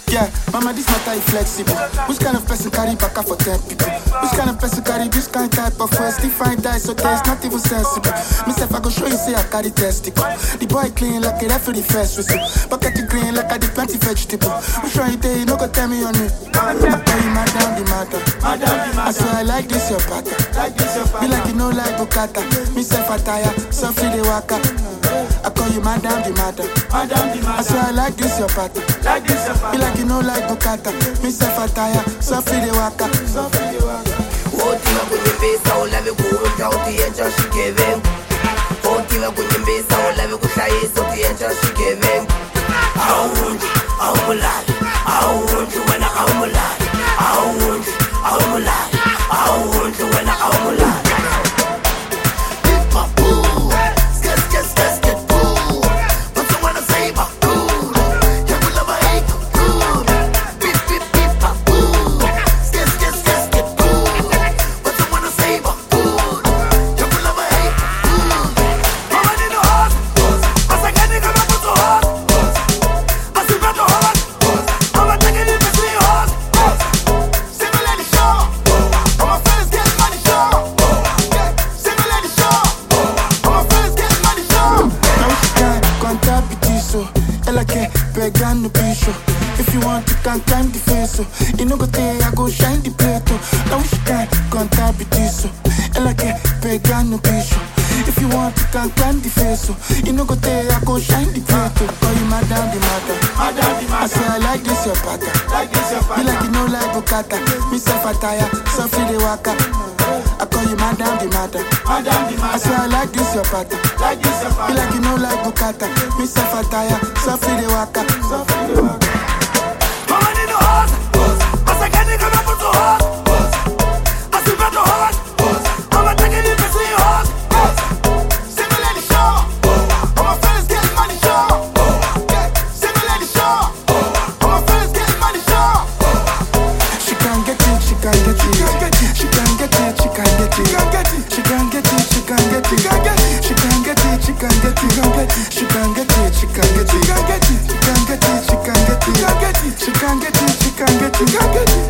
Yeah, mama, this matter is flexible. Which kind of person carry back for 10 people? Which kind of person carry this kind type of first? If I die, so taste not even sensible. Myself, I go show you, say I carry testicle. The boy clean like a referee first whistle. Bucket the green like I did plenty vegetable. Which one you day, you no go tell me on it. I tell you, madam, the matter. I swear I like this your pattern. Be like you know like Bukata. Myself, I tire, so free the waka. I call you madam, the matter. I swear I like this your pattern. Be like you know like Bukata. Myself, I tire, so free the waka. Otima kunyembesa ulave kuunja utiyenja shikeve. Otima kunyembesa ulave kushayisa utiyenja shikeve. Awunju, awumulali. Awunju wena awumulali. Awunju, awumulali. Awunju wena awumulali. If you want, you can climb the face, so you know go there, I go shine the plate. Now she can contact with this, so like a vegan no issue. If you want, you can climb the face, so you know go there, I go shine the plate. Call you madam, the matter. I say I like this your pattern. You like you know like Bukata. Myself a tire, so free the waka. I call you madam, the matter. I say I like this your pattern. You like you know like Bukata. Myself a tire, so free the waka. Mama need a horse. I say, can you come up with a horse? I see about the horse. I'm taking it to see horse. Single lady show. All my friends getting money show. Single lady show. All my friends getting money show. She can get it, she can get it. She can get it, she can get it. She can get it, she can get it. She can get it, she can get it. She can get it, she can get it. She can get it, she can get it. She can get it, she can get it. She can get it, she can get it.